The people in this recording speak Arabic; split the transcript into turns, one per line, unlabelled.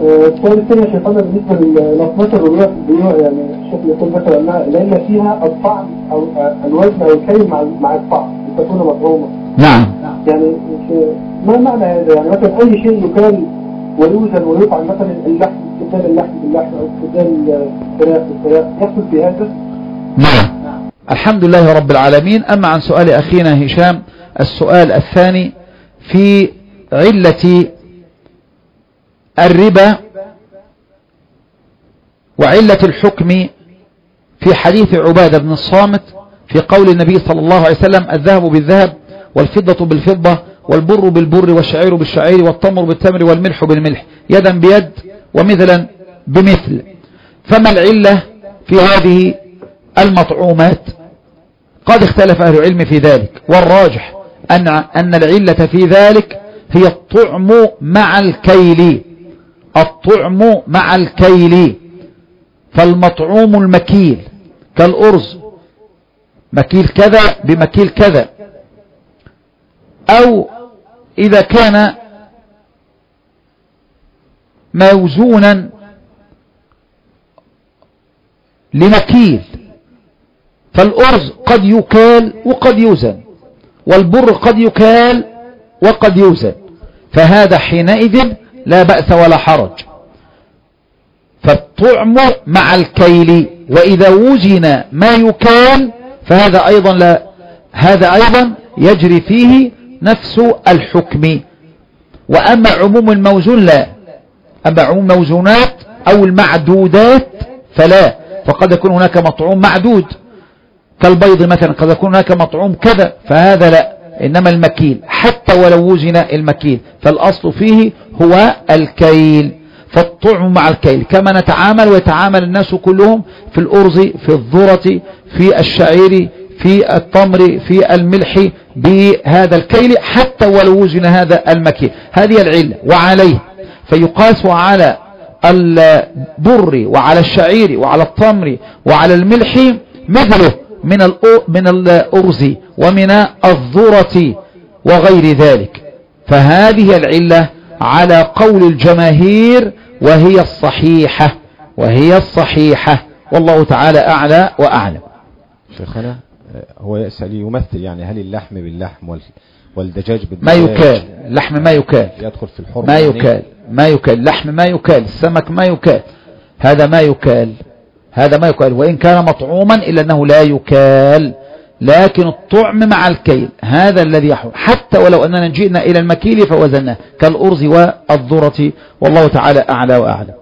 السؤال الثاني يا شيخنا بالنسبة للأصناف الربوية في البيوع، يعني الشيخ يقول مثلا أنها لأن فيها الطعم أو الوزن أو الكيل مع الطعم لتكون مطعومة.
نعم.
يعني ما معنى هذا؟ يعني مثلا أي شيء يكال ويوزن ويطعم، مثلا اللحم استبدال اللحم باللحم أو استبدال الفراخ بالفراخ، يحصل في هذا؟
نعم. الحمد لله رب العالمين. أما عن سؤال أخينا هشام، السؤال الثاني في علة الربا وعلة الحكم في حديث عبادة بن الصامت في قول النبي صلى الله عليه وسلم: الذهب بالذهب والفضة بالفضة والبر بالبر والشعير بالشعير والتمر بالتمر والملح بالملح يدا بيد ومثلا بمثل. فما العلة في هذه المطعومات؟ قد اختلف أهل العلم في ذلك، والراجح أن العلة في ذلك هي الطعم مع الكيل. الطعم مع الكيل، فالمطعوم المكيل كالأرز مكيل كذا بمكيل كذا، أو إذا كان موزونا لمكيل، فالأرز قد يكال وقد يوزن، والبر قد يكال وقد يوزن، فهذا حينئذ لا بأس ولا حرج. فالطعم مع الكيل، وإذا وزن ما يكال فهذا أيضا لا، هذا أيضا يجري فيه نفس الحكم. وأما عموم الموزون لا، أما عموم الموزونات أو المعدودات فلا، فقد يكون هناك مطعوم معدود كالبيض مثلا، قد يكون هناك مطعوم كذا، فهذا لا. إنما المكيل حتى ولو وزن المكيل فالأصل فيه هو الكيل. فالطعم مع الكيل كما نتعامل ويتعامل الناس كلهم في الأرز، في الذرة، في الشعير، في التمر، في الملح، بهذا الكيل حتى ولو وزن هذا المكيل. هذه العلة، وعليه فيقاس على البر وعلى الشعير وعلى التمر وعلى الملح مثله من الأرز ومن الذرة وغير ذلك. فهذه العلة على قول الجماهير وهي الصحيحة، وهي الصحيحة، والله تعالى أعلى وأعلم.
شيخنا هو يسأل يمثل يعني هل اللحم باللحم والدجاج بالدجاج
ما يكال، اللحم ما يكال،
يدخل في الحرم
ما
يعني؟
يكال، ما يكال، اللحم ما يكال، السمك ما يكال، هذا ما يكال، هذا ما يكال، وإن كان مطعوما إلا أنه لا يكال، لكن الطعم مع الكيل هذا الذي يحرم، حتى ولو أننا جئنا إلى المكيل فوزناه كالأرز والذرة، والله تعالى أعلى وأعلم.